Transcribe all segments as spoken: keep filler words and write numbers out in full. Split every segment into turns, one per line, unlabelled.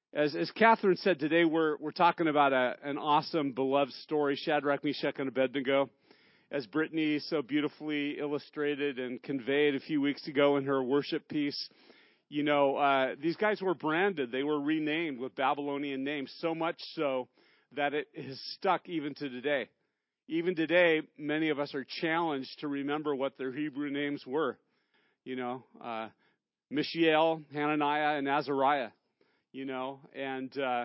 As as Catherine said, today we're we're talking about a, an awesome, beloved story, Shadrach, Meshach, and Abednego, as Brittany so beautifully illustrated and conveyed a few weeks ago in her worship piece. You know, uh, these guys were branded. They were renamed with Babylonian names, so much so that it has stuck even to today. Even today, many of us are challenged to remember what their Hebrew names were. You know, uh, Mishael, Hananiah, and Azariah. You know, and uh,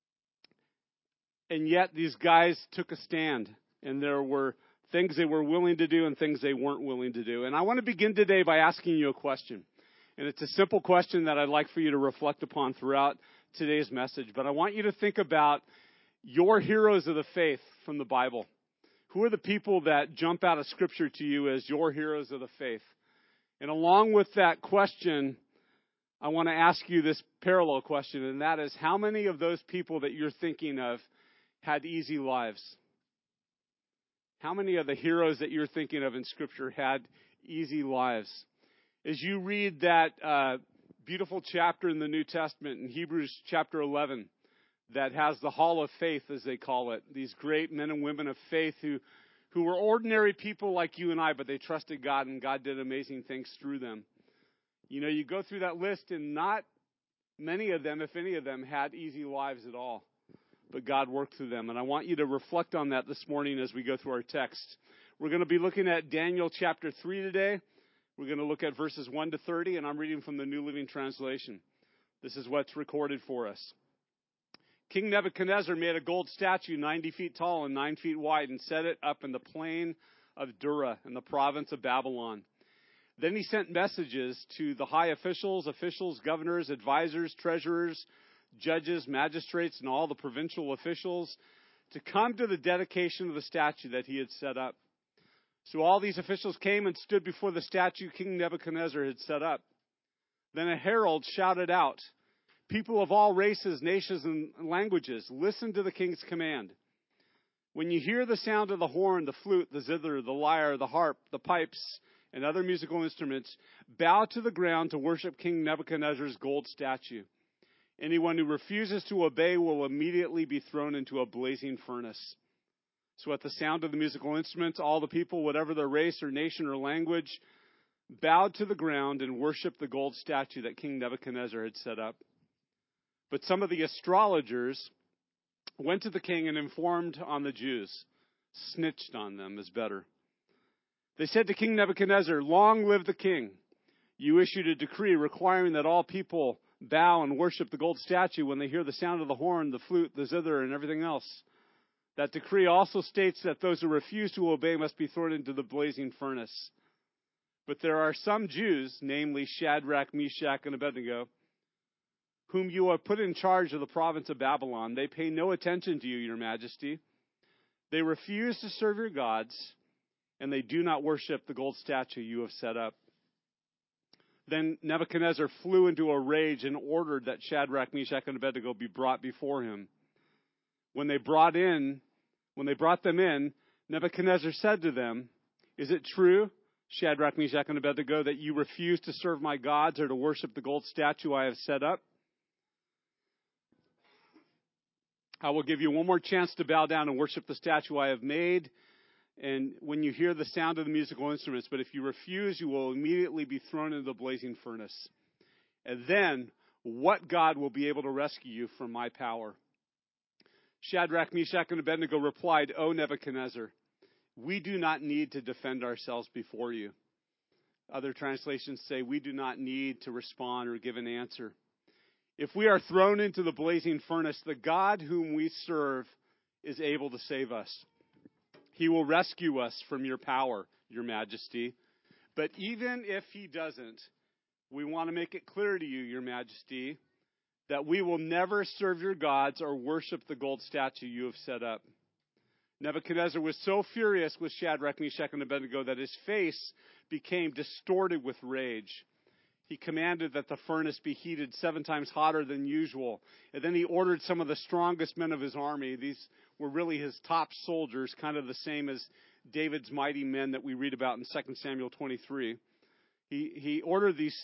and yet these guys took a stand, and there were things they were willing to do and things they weren't willing to do. And I want to begin today by asking you a question. And it's a simple question that I'd like for you to reflect upon throughout today's message. But I want you to think about your heroes of the faith from the Bible. Who are the people that jump out of Scripture to you as your heroes of the faith? And along with that question, I want to ask you this parallel question, and that is, how many of those people that you're thinking of had easy lives? How many of the heroes that you're thinking of in Scripture had easy lives? As you read that uh, beautiful chapter in the New Testament, in Hebrews chapter eleven, that has the Hall of Faith, as they call it, these great men and women of faith who, who were ordinary people like you and I, but they trusted God, and God did amazing things through them. You know, you go through that list, and not many of them, if any of them, had easy lives at all. But God worked through them. And I want you to reflect on that this morning as we go through our text. We're going to be looking at Daniel chapter three today. We're going to look at verses one to thirty, and I'm reading from the New Living Translation. This is what's recorded for us. King Nebuchadnezzar made a gold statue ninety feet tall and nine feet wide and set it up in the plain of Dura in the province of Babylon. Then he sent messages to the high officials, officials, governors, advisors, treasurers, judges, magistrates, and all the provincial officials to come to the dedication of the statue that he had set up. So all these officials came and stood before the statue King Nebuchadnezzar had set up. Then a herald shouted out, "People of all races, nations, and languages, listen to the king's command. When you hear the sound of the horn, the flute, the zither, the lyre, the harp, the pipes, and other musical instruments, bow to the ground to worship King Nebuchadnezzar's gold statue. Anyone who refuses to obey will immediately be thrown into a blazing furnace." So at the sound of the musical instruments, all the people, whatever their race or nation or language, bowed to the ground and worshiped the gold statue that King Nebuchadnezzar had set up. But some of the astrologers went to the king and informed on the Jews. Snitched on them is better. They said to King Nebuchadnezzar, "Long live the king. You issued a decree requiring that all people bow and worship the gold statue when they hear the sound of the horn, the flute, the zither, and everything else. That decree also states that those who refuse to obey must be thrown into the blazing furnace. But there are some Jews, namely Shadrach, Meshach, and Abednego, whom you have put in charge of the province of Babylon. They pay no attention to you, your majesty. They refuse to serve your gods, and they do not worship the gold statue you have set up." Then Nebuchadnezzar flew into a rage and ordered that Shadrach, Meshach, and Abednego be brought before him. When they brought in, when they brought them in, Nebuchadnezzar said to them, "Is it true, Shadrach, Meshach, and Abednego, that you refuse to serve my gods or to worship the gold statue I have set up? I will give you one more chance to bow down and worship the statue I have made, and when you hear the sound of the musical instruments, but if you refuse, you will immediately be thrown into the blazing furnace. And then, what God will be able to rescue you from my power?" Shadrach, Meshach, and Abednego replied, "O Nebuchadnezzar, we do not need to defend ourselves before you." Other translations say, "We do not need to respond or give an answer. If we are thrown into the blazing furnace, the God whom we serve is able to save us. He will rescue us from your power, your majesty. But even if he doesn't, we want to make it clear to you, your majesty, that we will never serve your gods or worship the gold statue you have set up." Nebuchadnezzar was so furious with Shadrach, Meshach, and Abednego that his face became distorted with rage. He commanded that the furnace be heated seven times hotter than usual. And then he ordered some of the strongest men of his army. These were really his top soldiers, kind of the same as David's mighty men that we read about in Second Samuel twenty-three. He, he ordered these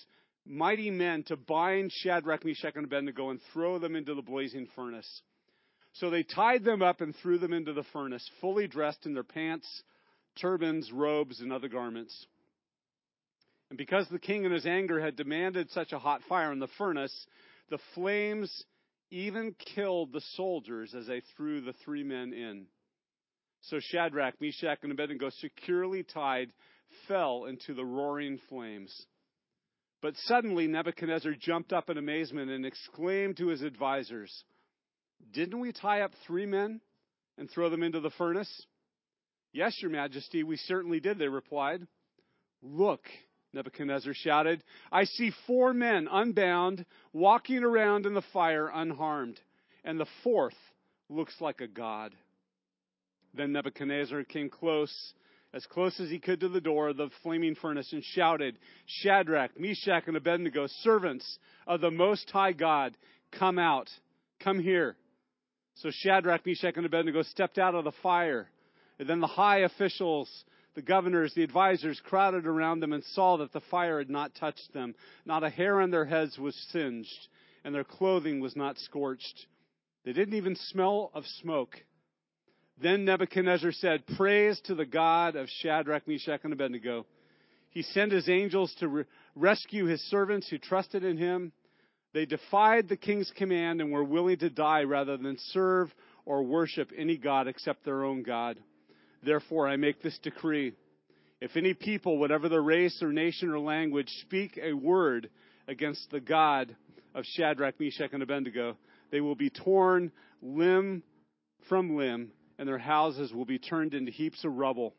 mighty men to bind Shadrach, Meshach, and Abednego and throw them into the blazing furnace. So they tied them up and threw them into the furnace, fully dressed in their pants, turbans, robes, and other garments. And because the king in his anger had demanded such a hot fire in the furnace, the flames even killed the soldiers as they threw the three men in. So Shadrach, Meshach, and Abednego, securely tied, fell into the roaring flames. But suddenly Nebuchadnezzar jumped up in amazement and exclaimed to his advisors, "Didn't we tie up three men and throw them into the furnace?" "Yes, Your Majesty, we certainly did," they replied. "Look," Nebuchadnezzar shouted, "I see four men unbound, walking around in the fire unharmed, and the fourth looks like a god." Then Nebuchadnezzar came close, as close as he could to the door of the flaming furnace, and shouted, "Shadrach, Meshach, and Abednego, servants of the Most High God, come out, come here." So Shadrach, Meshach, and Abednego stepped out of the fire. And then the high officials, the governors, the advisors crowded around them and saw that the fire had not touched them. Not a hair on their heads was singed, and their clothing was not scorched. They didn't even smell of smoke. Then Nebuchadnezzar said, "Praise to the God of Shadrach, Meshach, and Abednego. He sent his angels to re- rescue his servants who trusted in him. They defied the king's command and were willing to die rather than serve or worship any god except their own God. Therefore, I make this decree. If any people, whatever their race or nation or language, speak a word against the God of Shadrach, Meshach, and Abednego, they will be torn limb from limb, and their houses will be turned into heaps of rubble.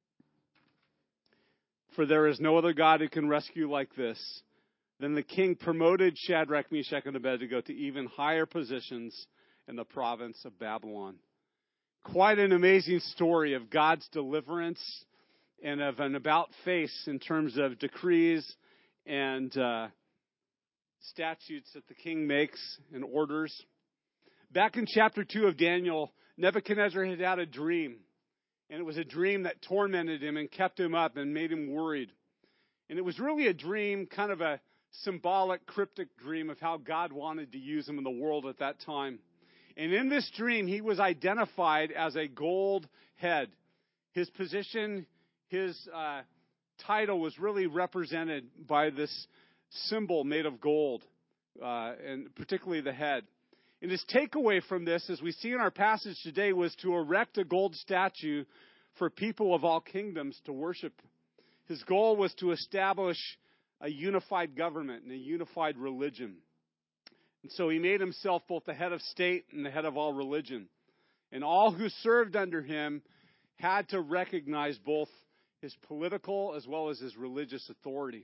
For there is no other God who can rescue like this." Then the king promoted Shadrach, Meshach, and Abednego to even higher positions in the province of Babylon. Quite an amazing story of God's deliverance and of an about-face in terms of decrees and uh, statutes that the king makes and orders. Back in chapter two of Daniel, Nebuchadnezzar had had a dream. And it was a dream that tormented him and kept him up and made him worried. And it was really a dream, kind of a symbolic, cryptic dream of how God wanted to use him in the world at that time. And in this dream, he was identified as a gold head. His position, his uh, title was really represented by this symbol made of gold, uh, and particularly the head. And his takeaway from this, as we see in our passage today, was to erect a gold statue for people of all kingdoms to worship. His goal was to establish a unified government and a unified religion. And so he made himself both the head of state and the head of all religion. And all who served under him had to recognize both his political as well as his religious authority.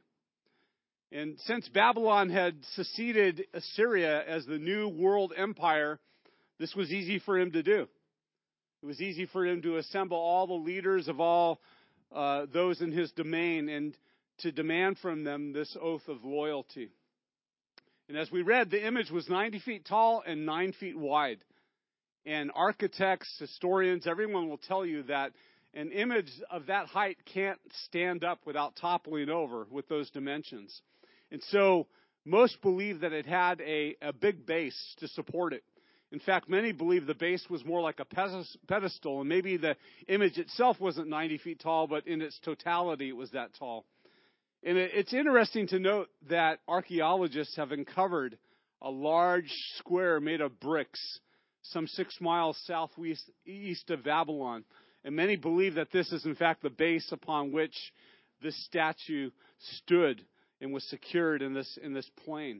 And since Babylon had succeeded Assyria as the new world empire, this was easy for him to do. It was easy for him to assemble all the leaders of all uh, those in his domain and to demand from them this oath of loyalty. And as we read, the image was ninety feet tall and nine feet wide. And architects, historians, everyone will tell you that an image of that height can't stand up without toppling over with those dimensions. And so most believe that it had a, a big base to support it. In fact, many believe the base was more like a pedestal, and maybe the image itself wasn't ninety feet tall, but in its totality it was that tall. And it, it's interesting to note that archaeologists have uncovered a large square made of bricks some six miles southwest east of Babylon. And many believe that this is in fact the base upon which this statue stood and was secured in this in this plain.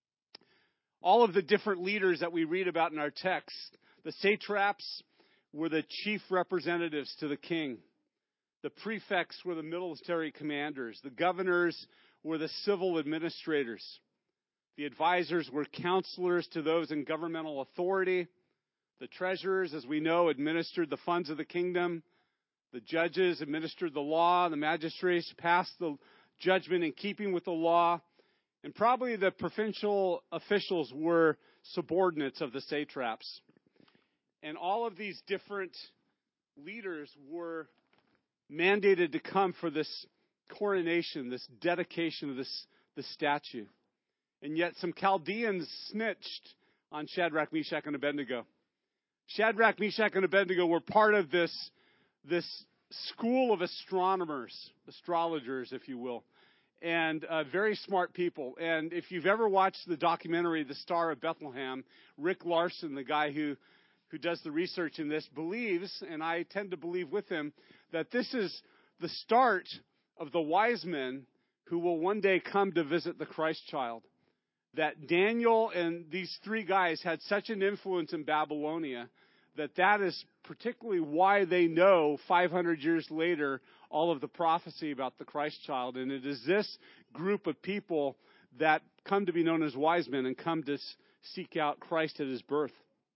All of the different leaders that we read about in our text, the satraps were the chief representatives to the king. The prefects were the military commanders. The governors were the civil administrators. The advisors were counselors to those in governmental authority. The treasurers, as we know, administered the funds of the kingdom. The judges administered the law. The magistrates passed the judgment in keeping with the law. And probably the provincial officials were subordinates of the satraps. And all of these different leaders were mandated to come for this coronation, this dedication of this, the statue. And yet some Chaldeans snitched on Shadrach, Meshach, and Abednego. Shadrach, Meshach, and Abednego were part of this, this school of astronomers, astrologers, if you will, and uh, very smart people. And if you've ever watched the documentary, The Star of Bethlehem, Rick Larson, the guy who, who does the research in this, believes, and I tend to believe with him, that this is the start of the wise men who will one day come to visit the Christ child. That Daniel and these three guys had such an influence in Babylonia that that is particularly why they know five hundred years later all of the prophecy about the Christ child. And it is this group of people that come to be known as wise men and come to seek out Christ at his birth.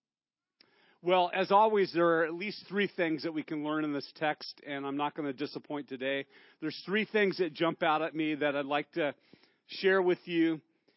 Well, as always, there are at least three things that we can learn in this text, and I'm not going to disappoint today. There's three things that jump out at me that I'd like to share with you.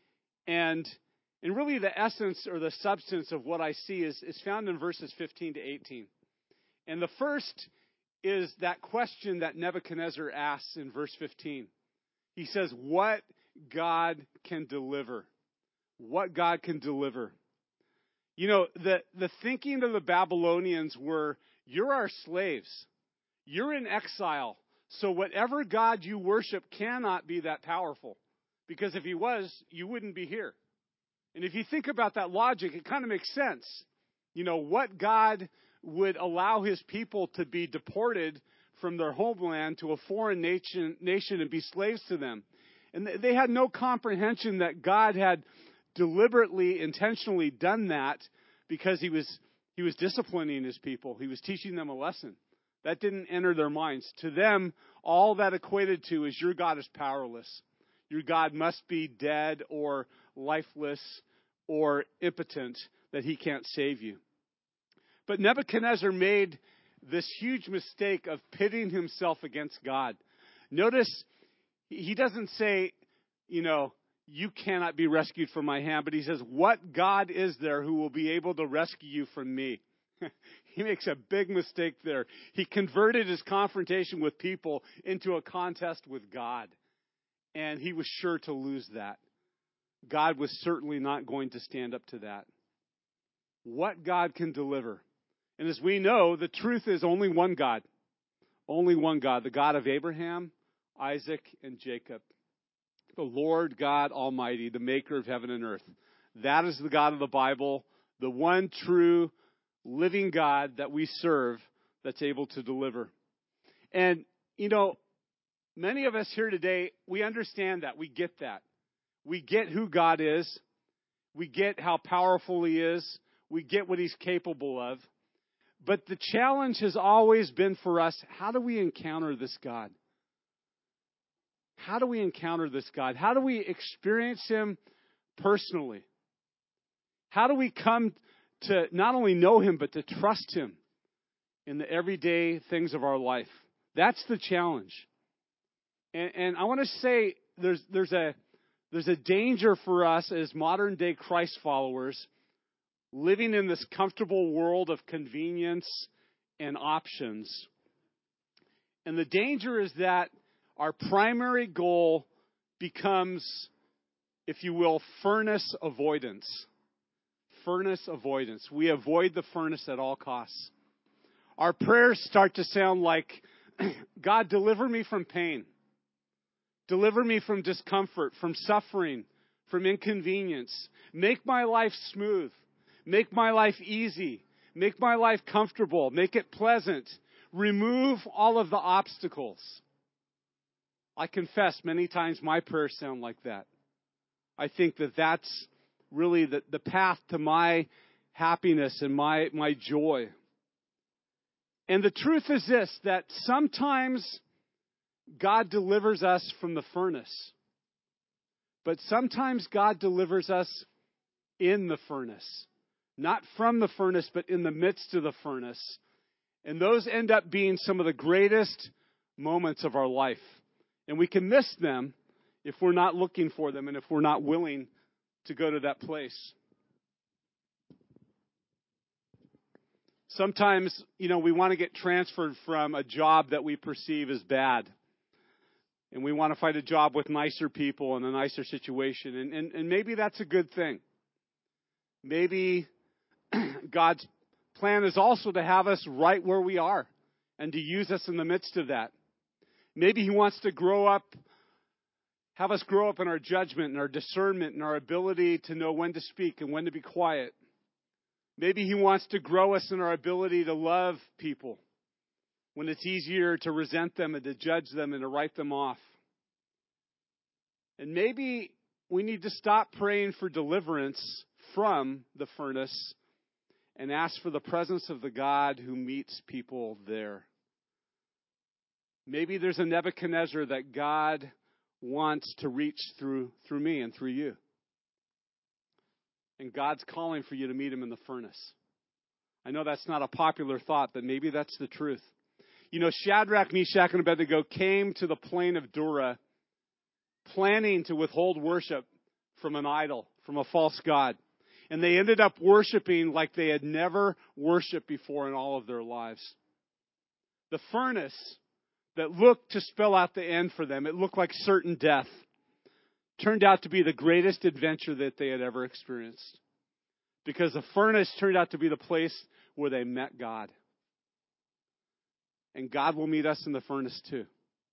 And and really the essence or the substance of what I see is, is found in verses fifteen to eighteen. And the first is that question that Nebuchadnezzar asks in verse fifteen. He says, what God can deliver? What God can deliver? You know, the, the thinking of the Babylonians were, you're our slaves. You're in exile. So whatever God you worship cannot be that powerful. Because if he was, you wouldn't be here. And if you think about that logic, it kind of makes sense. You know, what God would allow his people to be deported from their homeland to a foreign nation, nation and be slaves to them. And they had no comprehension that God had deliberately, intentionally done that because he was he was disciplining his people. He was teaching them a lesson. That didn't enter their minds. To them, all that equated to is your God is powerless. Your God must be dead or lifeless or impotent, that he can't save you. But Nebuchadnezzar made this huge mistake of pitting himself against God. Notice, he doesn't say, you know, you cannot be rescued from my hand, but he says, what God is there who will be able to rescue you from me? He makes a big mistake there. He converted his confrontation with people into a contest with God. And he was sure to lose that. God was certainly not going to stand up to that. What God can deliver. And as we know, the truth is only one God. Only one God. The God of Abraham, Isaac, and Jacob. The Lord God Almighty, the maker of heaven and earth. That is the God of the Bible. The one true living God that we serve that's able to deliver. And, you know, many of us here today, we understand that. We get that. We get who God is. We get how powerful he is. We get what he's capable of. But the challenge has always been for us, how do we encounter this God? How do we encounter this God? How do we experience him personally? How do we come to not only know him, but to trust him in the everyday things of our life? That's the challenge. And, and I want to say there's there's a there's a danger for us as modern day Christ followers living in this comfortable world of convenience and options. And the danger is that our primary goal becomes, if you will, furnace avoidance. Furnace avoidance. We avoid the furnace at all costs. Our prayers start to sound like, God, deliver me from pain. Deliver me from discomfort, from suffering, from inconvenience. Make my life smooth. Make my life easy. Make my life comfortable. Make it pleasant. Remove all of the obstacles. I confess many times my prayers sound like that. I think that that's really the, the path to my happiness and my, my joy. And the truth is this, that sometimes God delivers us from the furnace. But sometimes God delivers us in the furnace. Not from the furnace, but in the midst of the furnace. And those end up being some of the greatest moments of our life. And we can miss them if we're not looking for them and if we're not willing to go to that place. Sometimes, you know, we want to get transferred from a job that we perceive as bad. And we want to find a job with nicer people and a nicer situation. And, and, and maybe that's a good thing. Maybe God's plan is also to have us right where we are and to use us in the midst of that. Maybe He wants to grow up, have us grow up in our judgment and our discernment and our ability to know when to speak and when to be quiet. Maybe He wants to grow us in our ability to love people when it's easier to resent them and to judge them and to write them off. And maybe we need to stop praying for deliverance from the furnace and ask for the presence of the God who meets people there. Maybe there's a Nebuchadnezzar that God wants to reach through through me and through you. And God's calling for you to meet Him in the furnace. I know that's not a popular thought, but maybe that's the truth. You know, Shadrach, Meshach, and Abednego came to the plain of Dura planning to withhold worship from an idol, from a false god. And they ended up worshiping like they had never worshiped before in all of their lives. The furnace that looked to spell out the end for them, it looked like certain death, turned out to be the greatest adventure that they had ever experienced. Because the furnace turned out to be the place where they met God. And God will meet us in the furnace too.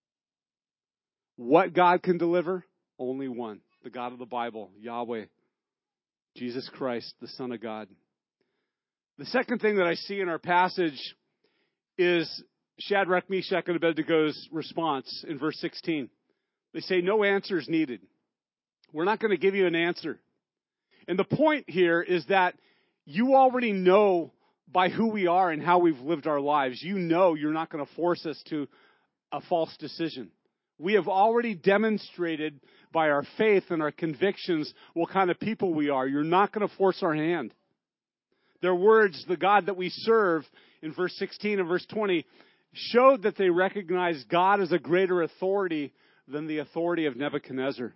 What God can deliver? Only one. The God of the Bible, Yahweh, Jesus Christ, the Son of God. The second thing that I see in our passage is Shadrach, Meshach, and Abednego's response in verse sixteen. They say, no answer is needed. We're not going to give you an answer. And the point here is that you already know by who we are and how we've lived our lives. You know you're not going to force us to a false decision. We have already demonstrated by our faith and our convictions what kind of people we are. You're not going to force our hand. Their words, the God that we serve, in verse sixteen and verse twenty, showed that they recognized God as a greater authority than the authority of Nebuchadnezzar.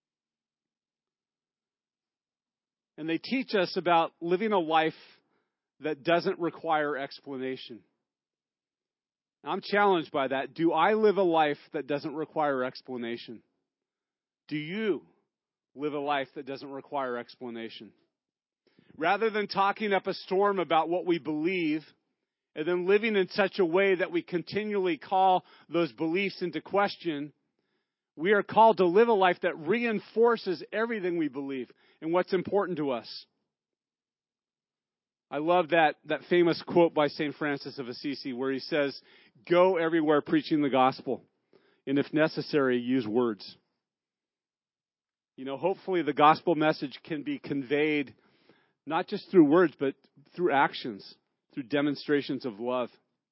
And they teach us about living a life that doesn't require explanation. I'm challenged by that. Do I live a life that doesn't require explanation? Do you live a life that doesn't require explanation? Rather than talking up a storm about what we believe and then living in such a way that we continually call those beliefs into question, we are called to live a life that reinforces everything we believe and what's important to us. I love that, that famous quote by Saint Francis of Assisi where he says, go everywhere preaching the gospel, and if necessary, use words. You know, hopefully the gospel message can be conveyed not just through words, but through actions, through demonstrations of love.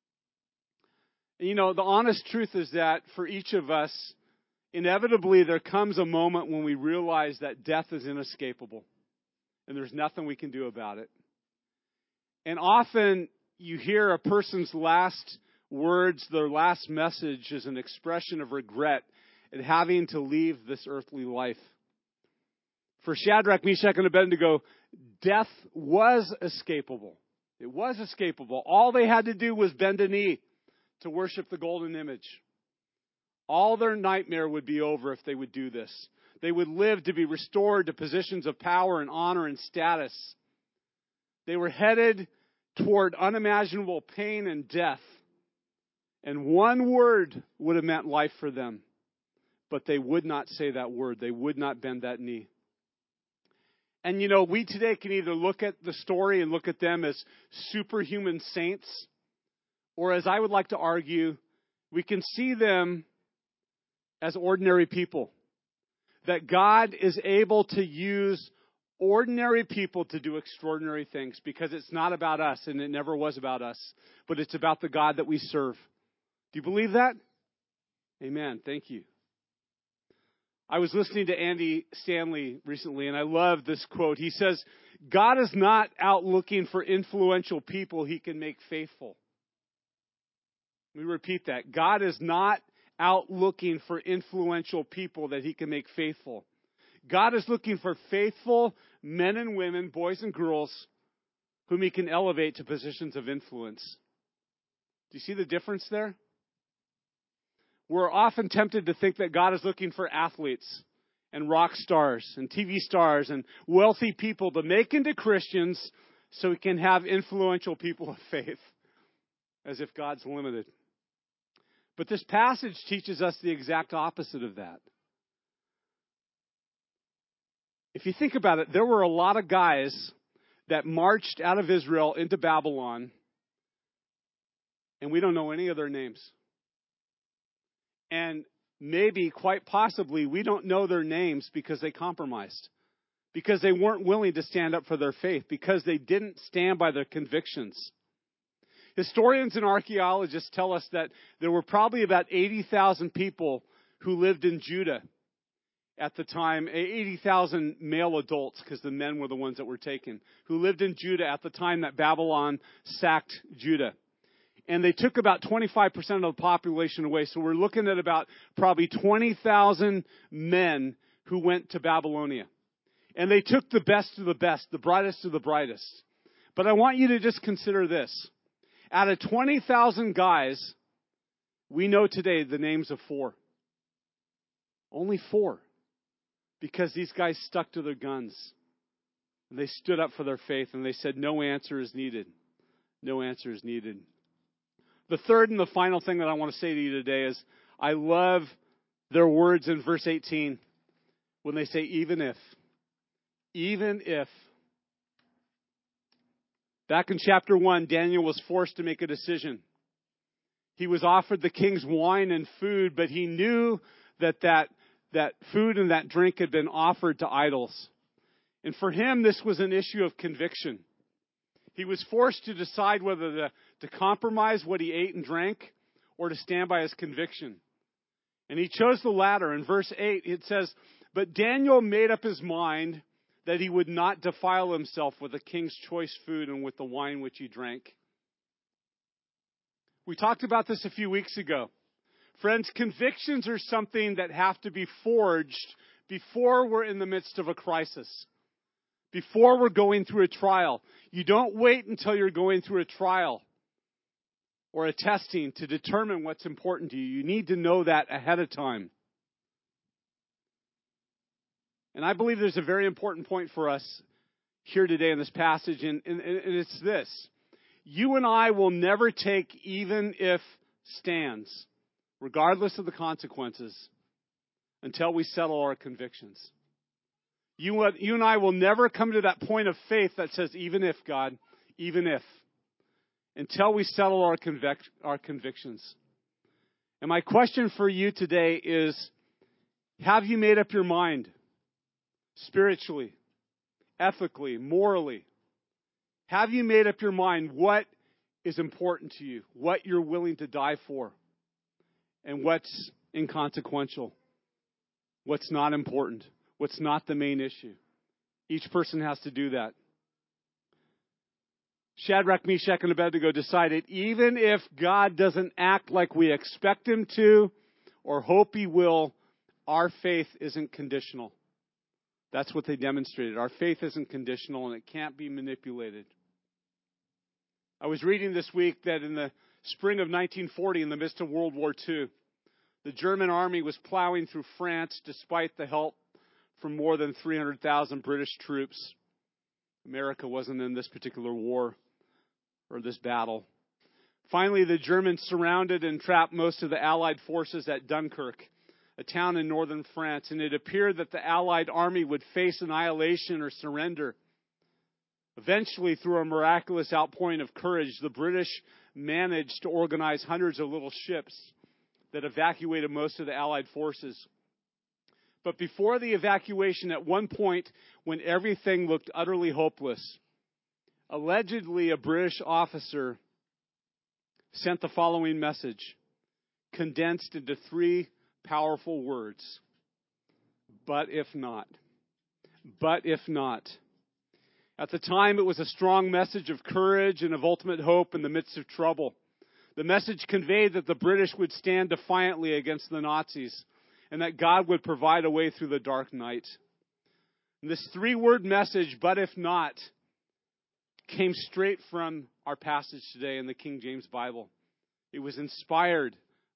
And, you know, the honest truth is that for each of us, inevitably there comes a moment when we realize that death is inescapable and there's nothing we can do about it. And often you hear a person's last words, their last message is an expression of regret at having to leave this earthly life. For Shadrach, Meshach, and Abednego, death was escapable. It was escapable. All they had to do was bend a knee to worship the golden image. All their nightmare would be over if they would do this. They would live to be restored to positions of power and honor and status. They were headed toward unimaginable pain and death. And one word would have meant life for them. But they would not say that word. They would not bend that knee. And you know, we today can either look at the story and look at them as superhuman saints, or as I would like to argue, we can see them as ordinary people. That God is able to use ordinary people to do extraordinary things because it's not about us and it never was about us, but it's about the God that we serve. Do you believe that? Amen. Thank you. I was listening to Andy Stanley recently, and I love this quote. He says, God is not out looking for influential people He can make faithful. Let me repeat that. God is not out looking for influential people that He can make faithful. God is looking for faithful men and women, boys and girls, whom He can elevate to positions of influence. Do you see the difference there? we're often tempted to think that God is looking for athletes and rock stars and T V stars and wealthy people to make into Christians so he can have influential people of faith, as if God's limited. But this passage teaches us the exact opposite of that. If you think about it, there were a lot of guys that marched out of Israel into Babylon, and we don't know any of their names. And maybe, quite possibly, we don't know their names because they compromised, because they weren't willing to stand up for their faith, because they didn't stand by their convictions. Historians and archaeologists tell us that there were probably about eighty thousand people who lived in Judah at the time, eighty thousand male adults, because the men were the ones that were taken, who lived in Judah at the time that Babylon sacked Judah. And they took about twenty-five percent of the population away. So we're looking at about probably twenty thousand men who went to Babylonia. And they took the best of the best, the brightest of the brightest. But I want you to just consider this. Out of twenty thousand guys, we know today the names of four. Only four. Because these guys stuck to their guns. And they stood up for their faith and they said, no answer is needed. No answer is needed. The third and the final thing that I want to say to you today is, I love their words in verse eighteen when they say, even if. Even if. Back in chapter one, Daniel was forced to make a decision. He was offered the king's wine and food, but he knew that that, that food and that drink had been offered to idols. And for him, this was an issue of conviction. He was forced to decide whether to, to compromise what he ate and drank or to stand by his conviction. And he chose the latter. In verse eight, it says, but Daniel made up his mind that he would not defile himself with the king's choice food and with the wine which he drank. We talked about this a few weeks ago. Friends, convictions are something that have to be forged before we're in the midst of a crisis. Before we're going through a trial. You don't wait until you're going through a trial or a testing to determine what's important to you. You need to know that ahead of time. And I believe there's a very important point for us here today in this passage, and, and, and it's this. You and I will never take even if stands, regardless of the consequences, until we settle our convictions. You, you and I will never come to that point of faith that says, even if, God, even if, until we settle our, convic- our convictions. And my question for you today is, have you made up your mind? Spiritually, ethically, morally. Have you made up your mind what is important to you? What you're willing to die for? And what's inconsequential? What's not important? What's not the main issue? Each person has to do that. Shadrach, Meshach, and Abednego decided, even if God doesn't act like we expect him to or hope he will, our faith isn't conditional. That's what they demonstrated. Our faith isn't conditional and it can't be manipulated. I was reading this week that in the spring of nineteen forty, in the midst of World War Two, the German army was plowing through France despite the help from more than three hundred thousand British troops. America wasn't in this particular war or this battle. Finally, the Germans surrounded and trapped most of the Allied forces at Dunkirk, a town in northern France, and it appeared that the Allied army would face annihilation or surrender. Eventually, through a miraculous outpouring of courage, the British managed to organize hundreds of little ships that evacuated most of the Allied forces. But before the evacuation, at one point when everything looked utterly hopeless, allegedly a British officer sent the following message, condensed into three powerful words. But if not. But if not. At the time, it was a strong message of courage and of ultimate hope in the midst of trouble. The message conveyed that the British would stand defiantly against the Nazis and that God would provide a way through the dark night. And this three-word message, but if not, came straight from our passage today in the King James Bible. It was inspired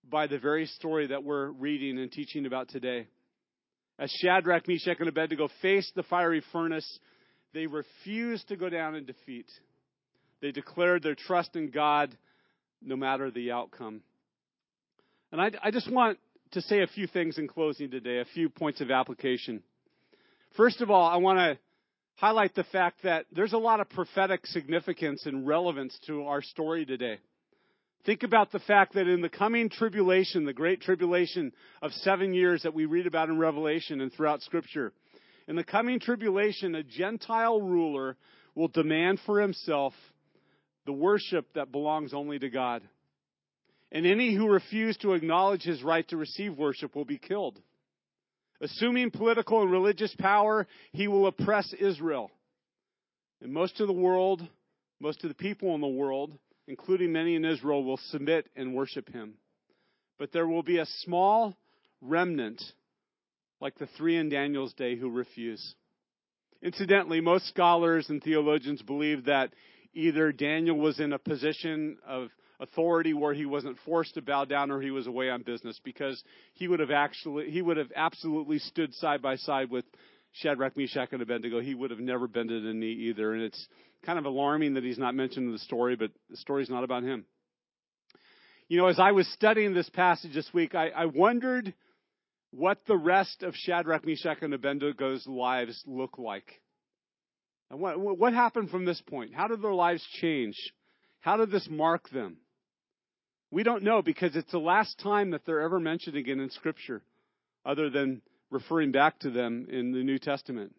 by the very story that we're reading and teaching about today. As Shadrach, Meshach, and Abednego faced the fiery furnace, they refused to go down in defeat. They declared their trust in God no matter the outcome. And I, I just want to say a few things in closing today, a few points of application. First of all, I want to highlight the fact that there's a lot of prophetic significance and relevance to our story today. Think about the fact that in the coming tribulation, the great tribulation of seven years that we read about in Revelation and throughout Scripture, in the coming tribulation, a Gentile ruler will demand for himself the worship that belongs only to God. And any who refuse to acknowledge his right to receive worship will be killed. Assuming political and religious power, he will oppress Israel. And most of the world, most of the people in the world, including many in Israel, will submit and worship him. But there will be a small remnant, like the three in Daniel's day, who refuse. Incidentally, most scholars and theologians believe that either Daniel was in a position of authority where he wasn't forced to bow down, or he was away on business, because he would have actually, he would have absolutely stood side by side with Shadrach, Meshach, and Abednego. He would have never bended a knee either. And it's kind of alarming that he's not mentioned in the story, but the story's not about him. You know, as I was studying this passage this week, I, I wondered what the rest of Shadrach, Meshach, and Abednego's lives look like. And what, what happened from this point? How did their lives change? How did this mark them? We don't know, because it's the last time that they're ever mentioned again in Scripture, other than referring back to them in the New Testament.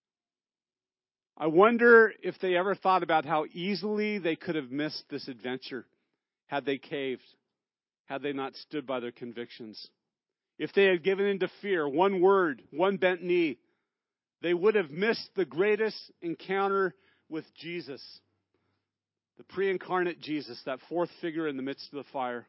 I wonder if they ever thought about how easily they could have missed this adventure had they caved, had they not stood by their convictions. If they had given in to fear, one word, one bent knee, they would have missed the greatest encounter with Jesus, the pre-incarnate Jesus, that fourth figure in the midst of the fire.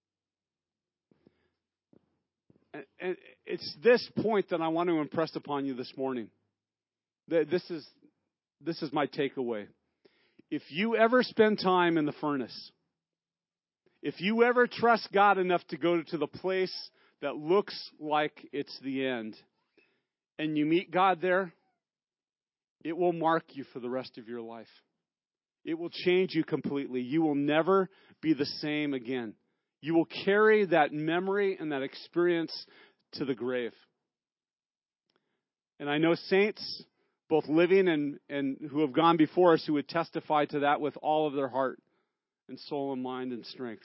And it's this point that I want to impress upon you this morning. This is, this is my takeaway. If you ever spend time in the furnace, if you ever trust God enough to go to the place that looks like it's the end, and you meet God there, it will mark you for the rest of your life. It will change you completely. You will never be the same again. You will carry that memory and that experience to the grave. And I know saints, both living and, and who have gone before us, who would testify to that with all of their heart and soul and mind and strength.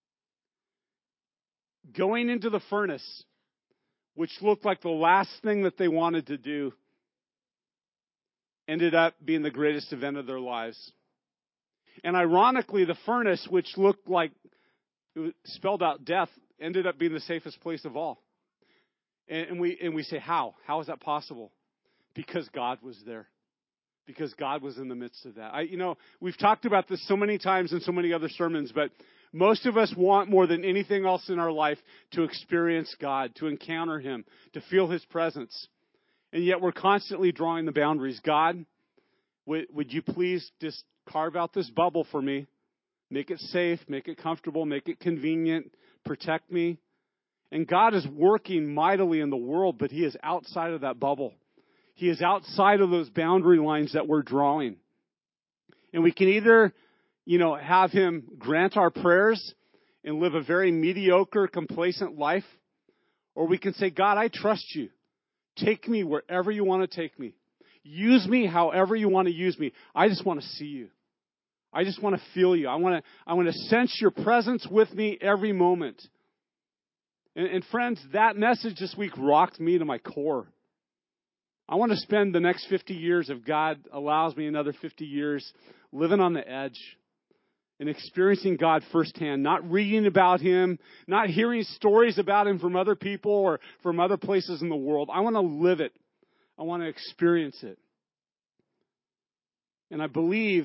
Going into the furnace, which looked like the last thing that they wanted to do, ended up being the greatest event of their lives. And ironically, the furnace, which looked like it spelled out death, ended up being the safest place of all. And, and we and we say, how? How is that possible? Because God was there. Because God was in the midst of that. I, you know, we've talked about this so many times in so many other sermons, but most of us want more than anything else in our life to experience God, to encounter Him, to feel His presence. And yet we're constantly drawing the boundaries. God, would, would you please just carve out this bubble for me? Make it safe, make it comfortable, make it convenient, protect me. And God is working mightily in the world, but He is outside of that bubble. He is outside of those boundary lines that we're drawing. And we can either, you know, have Him grant our prayers and live a very mediocre, complacent life, or we can say, God, I trust you. Take me wherever you want to take me. Use me however you want to use me. I just want to see you. I just want to feel you. I want to, I want to sense your presence with me every moment. And, and friends, that message this week rocked me to my core. I want to spend the next fifty years, if God allows me another fifty years, living on the edge and experiencing God firsthand, not reading about Him, not hearing stories about Him from other people or from other places in the world. I want to live it. I want to experience it. And I believe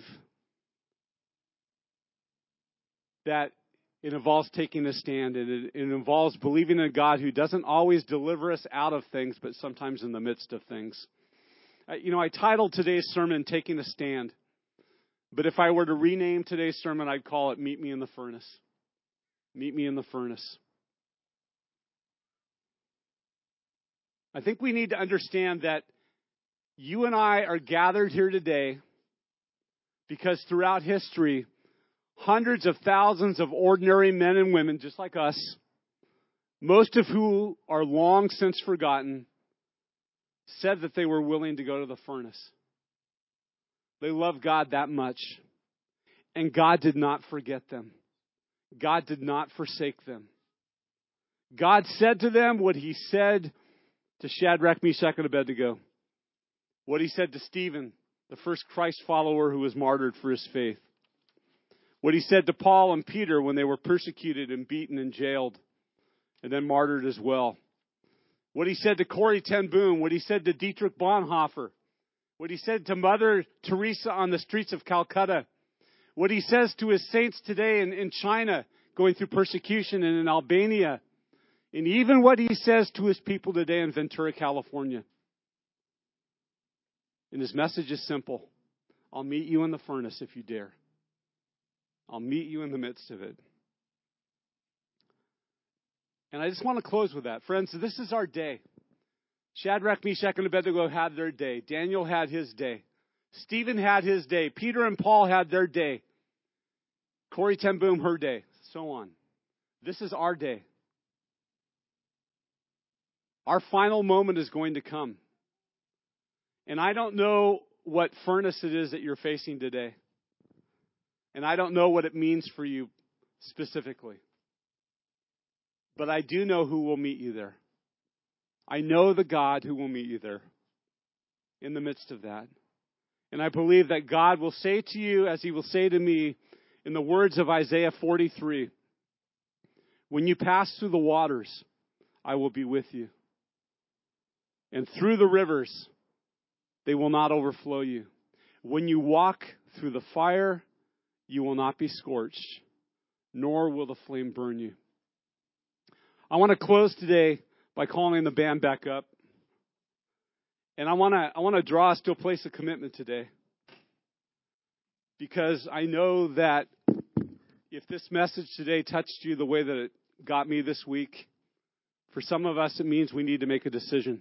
that it involves taking a stand, and it, it involves believing in a God who doesn't always deliver us out of things, but sometimes in the midst of things. I, you know, I titled today's sermon, Taking a Stand. But if I were to rename today's sermon, I'd call it Meet Me in the Furnace. Meet Me in the Furnace. I think we need to understand that you and I are gathered here today because throughout history, hundreds of thousands of ordinary men and women, just like us, most of who are long since forgotten, said that they were willing to go to the furnace. They loved God that much. And God did not forget them. God did not forsake them. God said to them what He said to Shadrach, Meshach, and Abednego. What He said to Stephen, the first Christ follower who was martyred for his faith. What He said to Paul and Peter when they were persecuted and beaten and jailed and then martyred as well. What He said to Corrie ten Boom. What He said to Dietrich Bonhoeffer. What He said to Mother Teresa on the streets of Calcutta. What He says to His saints today in, in China going through persecution and in Albania. And even what He says to His people today in Ventura, California. And His message is simple. I'll meet you in the furnace if you dare. I'll meet you in the midst of it. And I just want to close with that. Friends, this is our day. Shadrach, Meshach, and Abednego had their day. Daniel had his day. Stephen had his day. Peter and Paul had their day. Corrie ten Boom, her day. So on. This is our day. Our final moment is going to come. And I don't know what furnace it is that you're facing today. And I don't know what it means for you specifically. But I do know who will meet you there. I know the God who will meet you there in the midst of that. And I believe that God will say to you, as He will say to me, in the words of Isaiah forty-three, when you pass through the waters, I will be with you. And through the rivers, they will not overflow you. When you walk through the fire, you will not be scorched, nor will the flame burn you. I want to close today by calling the band back up. And I want to I want to draw us to a place of commitment today. Because I know that if this message today touched you the way that it got me this week, for some of us it means we need to make a decision.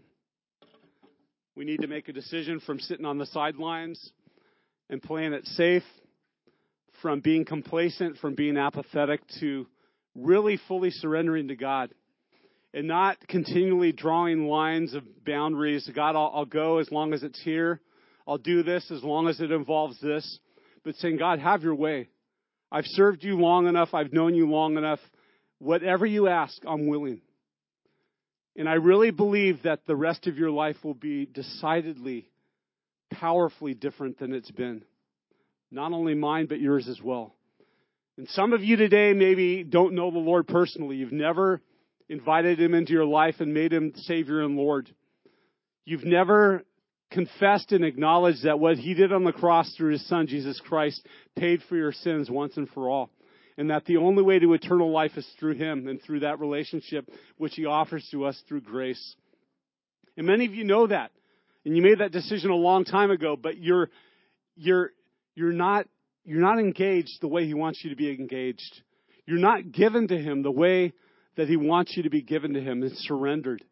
We need to make a decision from sitting on the sidelines and playing it safe, from being complacent, from being apathetic, to really fully surrendering to God. And not continually drawing lines of boundaries. God, I'll, I'll go as long as it's here. I'll do this as long as it involves this. But saying, God, have your way. I've served you long enough. I've known you long enough. Whatever you ask, I'm willing. And I really believe that the rest of your life will be decidedly, powerfully different than it's been. Not only mine, but yours as well. And some of you today maybe don't know the Lord personally. You've never invited Him into your life and made Him Savior and Lord. You've never confessed and acknowledged that what He did on the cross through His Son, Jesus Christ, paid for your sins once and for all. And that the only way to eternal life is through Him and through that relationship which He offers to us through grace. And many of you know that. And you made that decision a long time ago, but you're you're you're not you're not engaged the way He wants you to be engaged. You're not given to Him the way that He wants you to be given to Him and surrendered.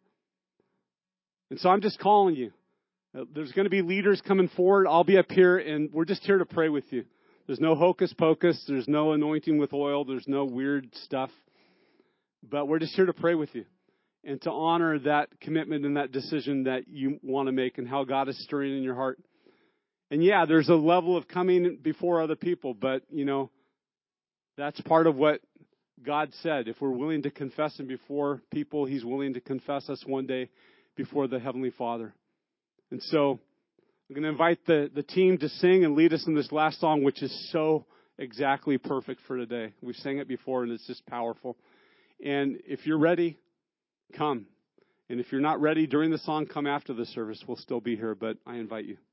And so I'm just calling you. There's going to be leaders coming forward. I'll be up here, and we're just here to pray with you. There's no hocus pocus. There's no anointing with oil. There's no weird stuff. But we're just here to pray with you and to honor that commitment and that decision that you want to make and how God is stirring in your heart. And yeah, there's a level of coming before other people, but, you know, that's part of what God said. If we're willing to confess Him before people, He's willing to confess us one day before the Heavenly Father. And so I'm going to invite the, the team to sing and lead us in this last song, which is so exactly perfect for today. We've sang it before, and it's just powerful. And if you're ready, come. And if you're not ready during the song, come after the service. We'll still be here, but I invite you.